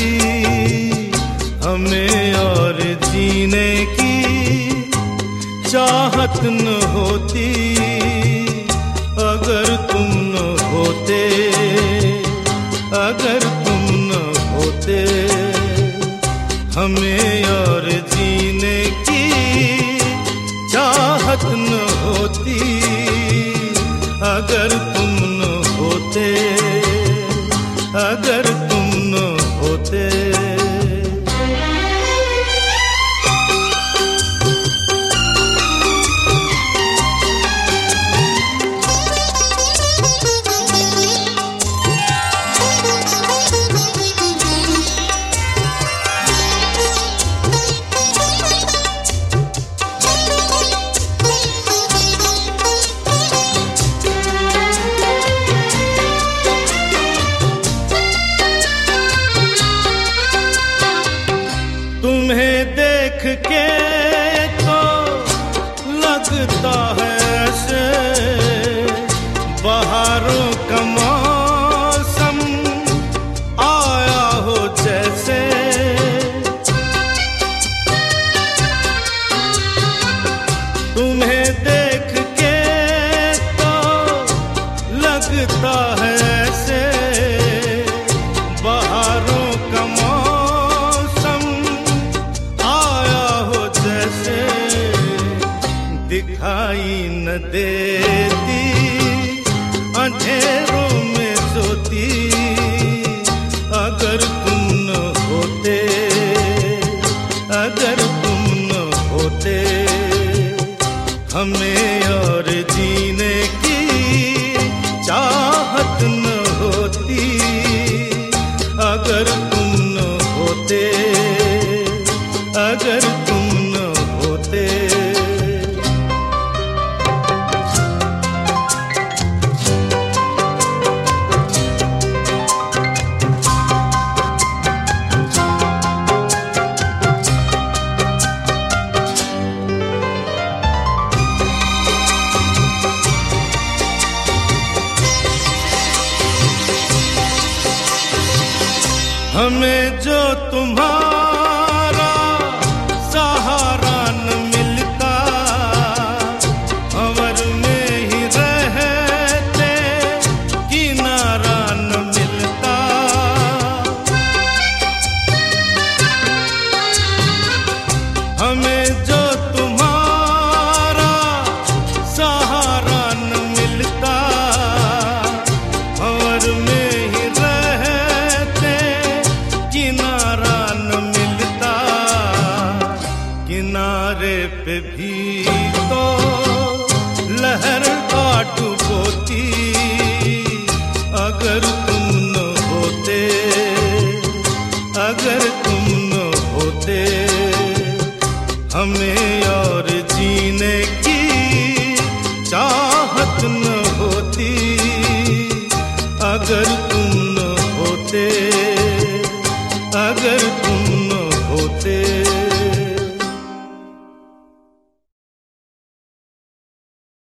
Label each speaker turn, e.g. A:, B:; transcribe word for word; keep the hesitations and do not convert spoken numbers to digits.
A: हमें और जीने की चाहत न होती अगर तुम न होते, अगर तुम न होते। हमें और जीने की चाहत न होती अगर तुम न होते, अगर तुम न होते। तुम्हें देख के तो लगता है ऐसे बहारों का मौसम आया हो जैसे। तुम्हें देख के तो लगता है ऐसे बहारों का दिखाई न देती अंधेरों में सोती अगर तुम न होते, अगर तुम न होते। हमें और जीने की चाहत न होती अगर तुम न होते, अगर तुम न होते। हमें जो तुम्हारा सहारा न मिलता भंवर में ही रहते किनारा न मिलता। हमें जो तुम्हारा सहारा न मिलता भंवर में किनारा न मिलता। किनारे पे भी तो लहर आ डुबोती अगर तुम न होते, अगर तुम न होते। हमें और जीने की चाहत न होती अगर तुम न होते, अगर तुम